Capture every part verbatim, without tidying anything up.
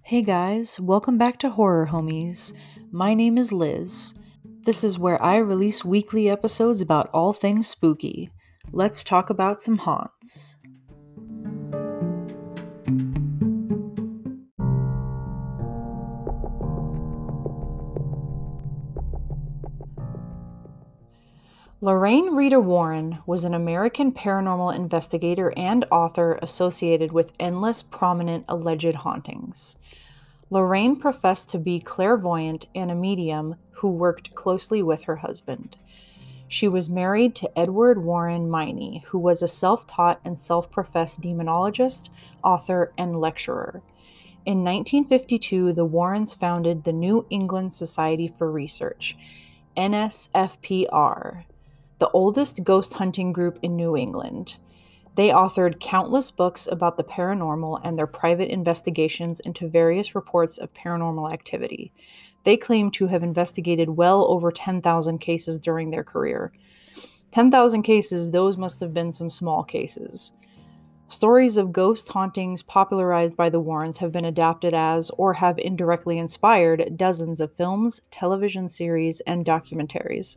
Hey guys, welcome back to Horror Homies. My name is Liz. This is where I release weekly episodes about all things spooky. Let's talk about some haunts. Lorraine Rita Warren was an American paranormal investigator and author associated with endless prominent alleged hauntings. Lorraine professed to be clairvoyant and a medium who worked closely with her husband. She was married to Edward Warren Miney, who was a self-taught and self-professed demonologist, author, and lecturer. In nineteen fifty-two, the Warrens founded the New England Society for Research, N S F P R, the oldest ghost hunting group in New England. They authored countless books about the paranormal and their private investigations into various reports of paranormal activity. They claim to have investigated well over ten thousand cases during their career. ten thousand cases, those must have been some small cases. Stories of ghost hauntings popularized by the Warrens have been adapted as, or have indirectly inspired, dozens of films, television series, and documentaries.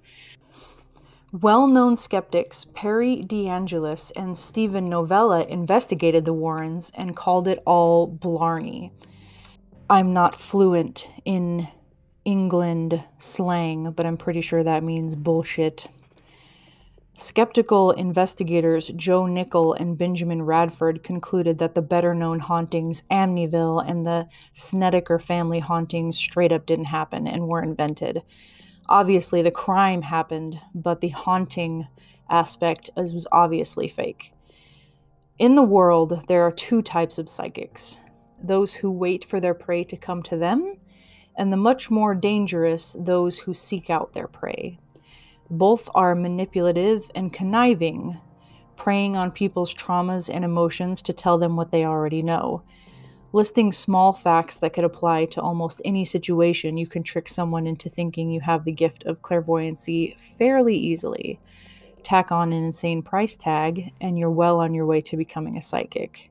Well-known skeptics Perry DeAngelis and Stephen Novella investigated the Warrens and called it all blarney. I'm not fluent in England slang, but I'm pretty sure that means bullshit. Skeptical investigators Joe Nickel and Benjamin Radford concluded that the better-known hauntings Amityville and the Snedeker family hauntings straight up didn't happen and were invented. Obviously, the crime happened, but the haunting aspect was obviously fake. In the world, there are two types of psychics: those who wait for their prey to come to them, and the much more dangerous, those who seek out their prey. Both are manipulative and conniving, preying on people's traumas and emotions to tell them what they already know. Listing small facts that could apply to almost any situation, you can trick someone into thinking you have the gift of clairvoyancy fairly easily. Tack on an insane price tag, and you're well on your way to becoming a psychic.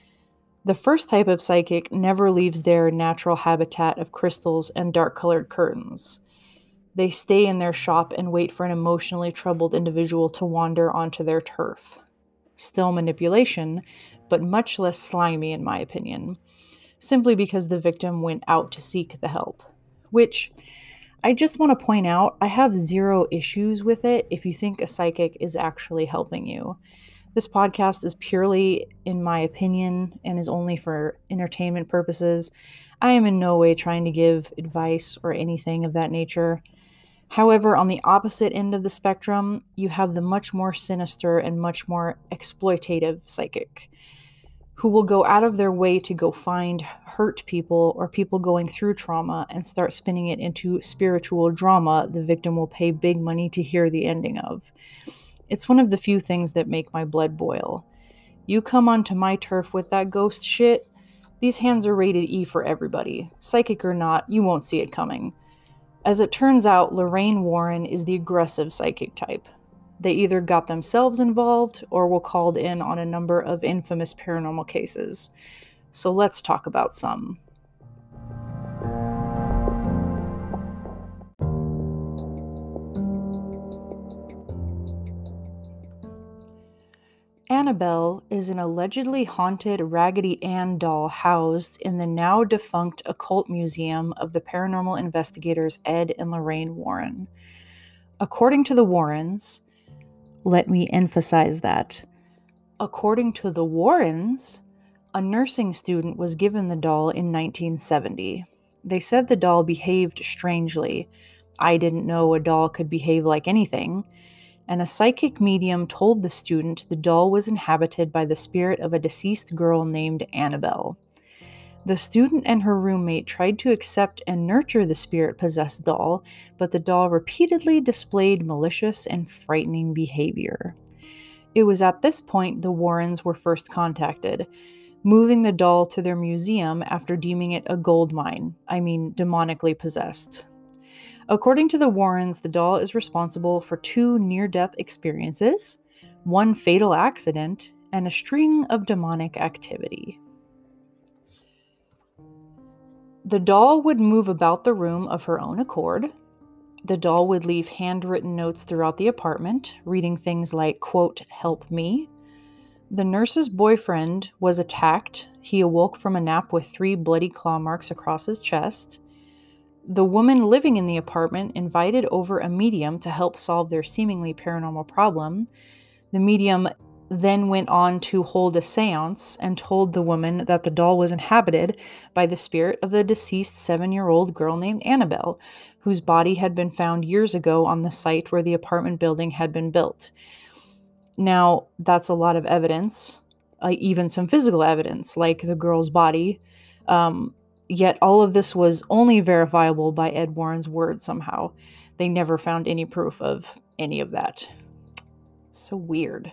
The first type of psychic never leaves their natural habitat of crystals and dark-colored curtains. They stay in their shop and wait for an emotionally troubled individual to wander onto their turf. Still manipulation, but much less slimy in my opinion, simply because the victim went out to seek the help. Which, I just want to point out, I have zero issues with it if you think a psychic is actually helping you. This podcast is purely in my opinion and is only for entertainment purposes. I am in no way trying to give advice or anything of that nature. However, on the opposite end of the spectrum, you have the much more sinister and much more exploitative psychic, who will go out of their way to go find hurt people or people going through trauma and start spinning it into spiritual drama the victim will pay big money to hear the ending of. It's one of the few things that make my blood boil. You come onto my turf with that ghost shit, these hands are rated E for everybody. Psychic or not, you won't see it coming. As it turns out, Lorraine Warren is the aggressive psychic type. They either got themselves involved or were called in on a number of infamous paranormal cases. So let's talk about some. Annabelle is an allegedly haunted Raggedy Ann doll housed in the now defunct Occult Museum of the paranormal investigators Ed and Lorraine Warren. According to the Warrens, let me emphasize that, according to the Warrens, a nursing student was given the doll in nineteen seventy. They said the doll behaved strangely. I didn't know a doll could behave like anything. And a psychic medium told the student the doll was inhabited by the spirit of a deceased girl named Annabelle. The student and her roommate tried to accept and nurture the spirit-possessed doll, but the doll repeatedly displayed malicious and frightening behavior. It was at this point the Warrens were first contacted, moving the doll to their museum after deeming it a gold mine, I mean demonically possessed. According to the Warrens, the doll is responsible for two near-death experiences, one fatal accident, and a string of demonic activity. The doll would move about the room of her own accord. The doll would leave handwritten notes throughout the apartment, reading things like, quote, "Help me." The nurse's boyfriend was attacked. He awoke from a nap with three bloody claw marks across his chest. The woman living in the apartment invited over a medium to help solve their seemingly paranormal problem. The medium then went on to hold a seance and told the woman that the doll was inhabited by the spirit of the deceased seven-year-old girl named Annabelle, whose body had been found years ago on the site where the apartment building had been built. Now, that's a lot of evidence, uh, even some physical evidence, like the girl's body. Um, yet all of this was only verifiable by Ed Warren's word somehow. They never found any proof of any of that. So weird.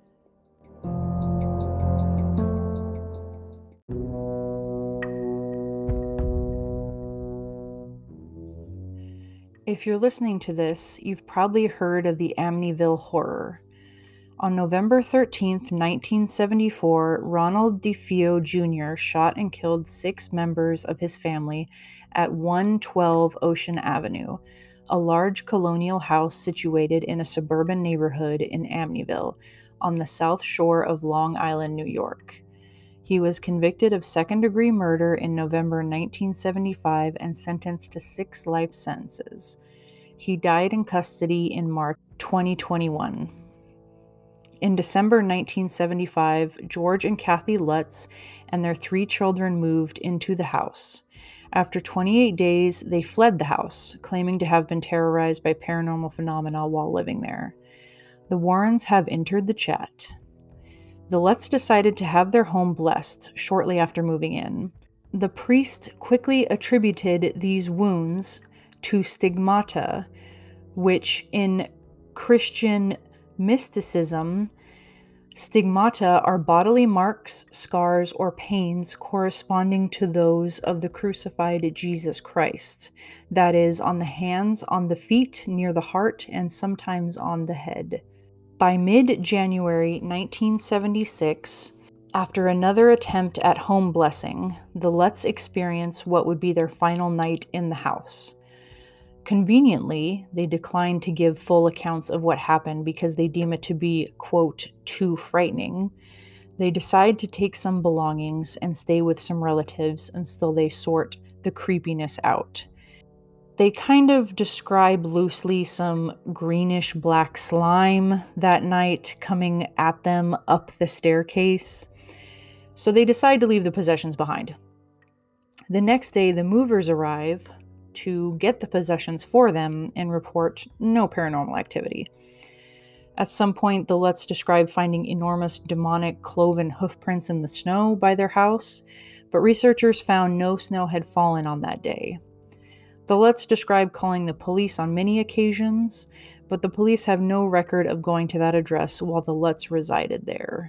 If you're listening to this, you've probably heard of the Amityville Horror. On November thirteenth, nineteen seventy-four, Ronald DeFeo Junior shot and killed six members of his family at one twelve Ocean Avenue, a large colonial house situated in a suburban neighborhood in Amityville, on the south shore of Long Island, New York. He was convicted of second-degree murder in November nineteen seventy-five and sentenced to six life sentences. He died in custody in March twenty twenty-one. In December nineteen seventy-five, George and Kathy Lutz and their three children moved into the house. After twenty-eight days, they fled the house, claiming to have been terrorized by paranormal phenomena while living there. The Warrens have entered the chat. The Lutz decided to have their home blessed shortly after moving in. The priest quickly attributed these wounds to stigmata, which in Christian mysticism, stigmata are bodily marks, scars, or pains corresponding to those of the crucified Jesus Christ, that is, on the hands, on the feet, near the heart, and sometimes on the head. By mid-January nineteen seventy-six, after another attempt at home blessing, the Lutz experience what would be their final night in the house. Conveniently, they declined to give full accounts of what happened because they deem it to be, quote, too frightening. They decide to take some belongings and stay with some relatives until they sort the creepiness out. They kind of describe loosely some greenish black slime that night coming at them up the staircase. So they decide to leave the possessions behind. The next day, the movers arrive to get the possessions for them and report no paranormal activity. At some point, the Lutz describe finding enormous demonic cloven hoofprints in the snow by their house, but researchers found no snow had fallen on that day. The Lutz describe calling the police on many occasions, but the police have no record of going to that address while the Lutz resided there.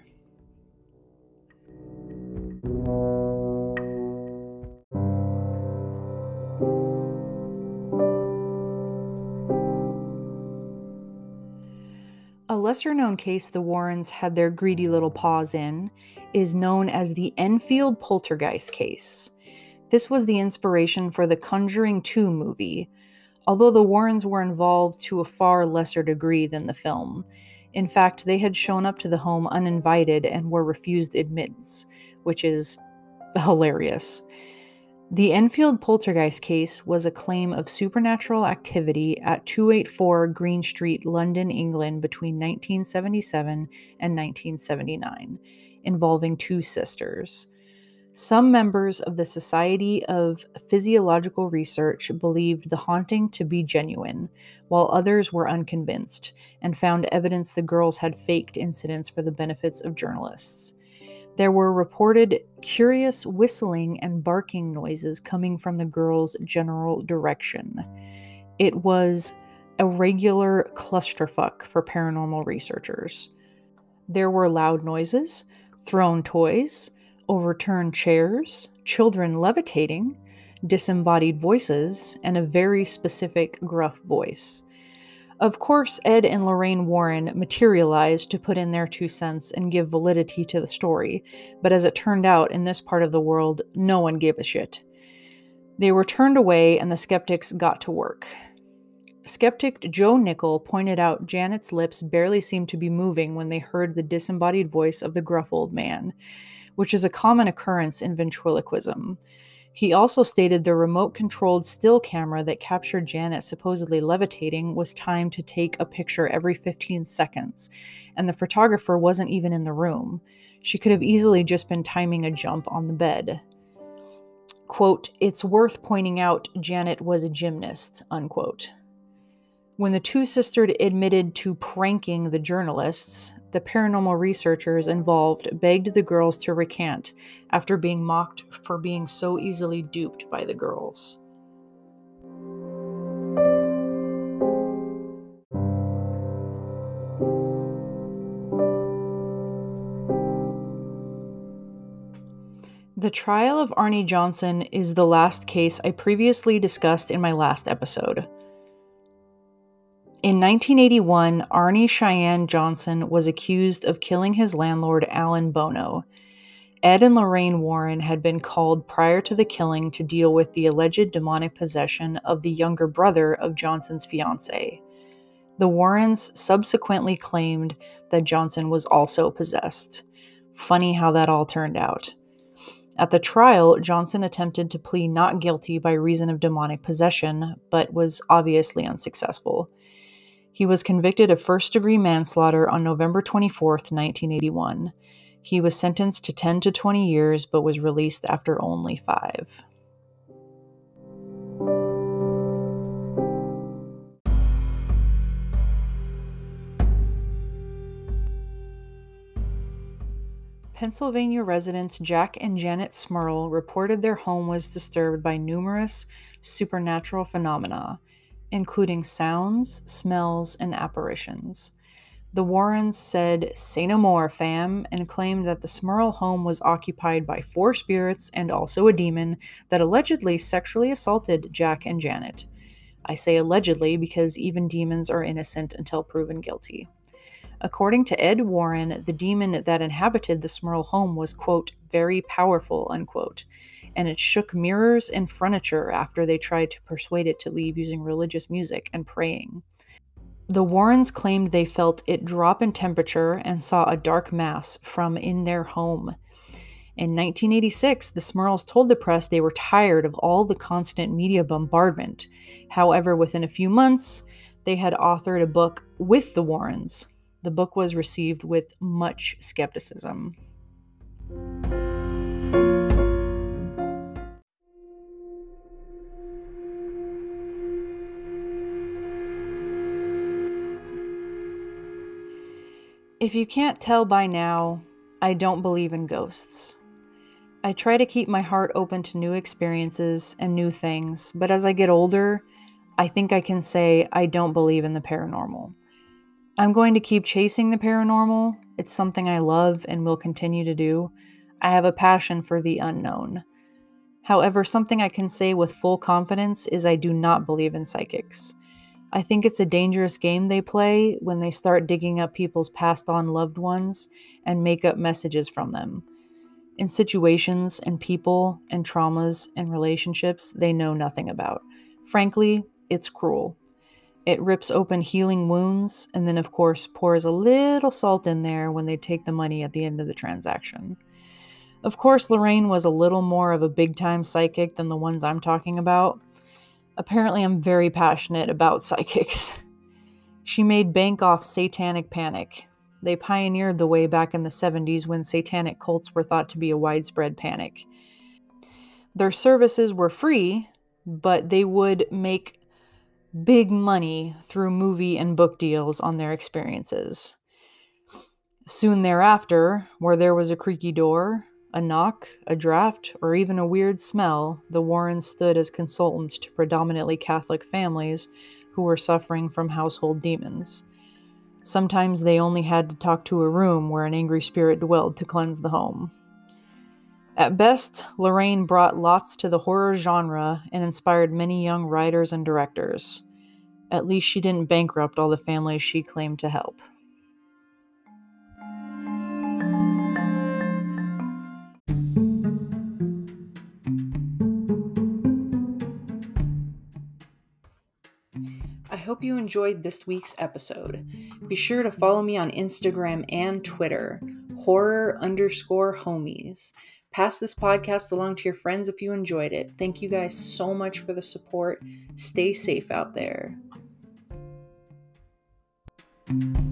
A lesser-known case the Warrens had their greedy little paws in is known as the Enfield Poltergeist case. This was the inspiration for the Conjuring two movie, although the Warrens were involved to a far lesser degree than the film. In fact, they had shown up to the home uninvited and were refused admittance, which is hilarious. The Enfield Poltergeist case was a claim of supernatural activity at two eighty-four Green Street, London, England between nineteen seventy-seven and nineteen seventy-nine, involving two sisters. Some members of the Society of Physiological Research believed the haunting to be genuine, while others were unconvinced and found evidence the girls had faked incidents for the benefits of journalists. There were reported curious whistling and barking noises coming from the girls' general direction. It was a regular clusterfuck for paranormal researchers. There were loud noises, thrown toys, overturned chairs, children levitating, disembodied voices, and a very specific gruff voice. Of course, Ed and Lorraine Warren materialized to put in their two cents and give validity to the story, but as it turned out, in this part of the world, no one gave a shit. They were turned away, and the skeptics got to work. Skeptic Joe Nickel pointed out Janet's lips barely seemed to be moving when they heard the disembodied voice of the gruff old man, which is a common occurrence in ventriloquism. He also stated the remote-controlled still camera that captured Janet supposedly levitating was timed to take a picture every fifteen seconds, and the photographer wasn't even in the room. She could have easily just been timing a jump on the bed. Quote, "It's worth pointing out Janet was a gymnast," unquote. When the two sisters admitted to pranking the journalists, the paranormal researchers involved begged the girls to recant after being mocked for being so easily duped by the girls. The trial of Arnie Johnson is the last case I previously discussed in my last episode. In nineteen eighty-one, Arnie Cheyenne Johnson was accused of killing his landlord, Alan Bono. Ed and Lorraine Warren had been called prior to the killing to deal with the alleged demonic possession of the younger brother of Johnson's fiancée. The Warrens subsequently claimed that Johnson was also possessed. Funny how that all turned out. At the trial, Johnson attempted to plead not guilty by reason of demonic possession, but was obviously unsuccessful. He was convicted of first-degree manslaughter on November twenty-fourth, nineteen eighty-one. He was sentenced to ten to twenty years, but was released after only five. Pennsylvania residents Jack and Janet Smurl reported their home was disturbed by numerous supernatural phenomena, including sounds, smells, and apparitions. The Warrens said, "Say no more, fam," and claimed that the Smurl home was occupied by four spirits and also a demon that allegedly sexually assaulted Jack and Janet. I say allegedly because even demons are innocent until proven guilty. According to Ed Warren, the demon that inhabited the Smurl home was, quote, "very powerful," unquote, and it shook mirrors and furniture after they tried to persuade it to leave using religious music and praying. The Warrens claimed they felt it drop in temperature and saw a dark mass from in their home. In nineteen eighty-six, the Smurls told the press they were tired of all the constant media bombardment. However, within a few months, they had authored a book with the Warrens. The book was received with much skepticism. If you can't tell by now, I don't believe in ghosts. I try to keep my heart open to new experiences and new things, but as I get older, I think I can say I don't believe in the paranormal. I'm going to keep chasing the paranormal. It's something I love and will continue to do. I have a passion for the unknown. However, something I can say with full confidence is I do not believe in psychics. I think it's a dangerous game they play when they start digging up people's passed on loved ones and make up messages from them. In situations and people and traumas and relationships they know nothing about. Frankly, it's cruel. It rips open healing wounds and then, of course, pours a little salt in there when they take the money at the end of the transaction. Of course, Lorraine was a little more of a big-time psychic than the ones I'm talking about. Apparently, I'm very passionate about psychics. She made bank off satanic panic. They pioneered the way back in the seventies when satanic cults were thought to be a widespread panic. Their services were free, but they would make big money through movie and book deals on their experiences. Soon thereafter, where there was a creaky door, a knock, a draft, or even a weird smell, the Warrens stood as consultants to predominantly Catholic families who were suffering from household demons. Sometimes they only had to talk to a room where an angry spirit dwelled to cleanse the home. At best, Lorraine brought lots to the horror genre and inspired many young writers and directors. At least she didn't bankrupt all the families she claimed to help. hope you enjoyed this week's episode. Be sure to follow me on Instagram and Twitter, horror underscore homies. Pass this podcast along to your friends if you enjoyed it. Thank you guys so much for the support. Stay safe out there.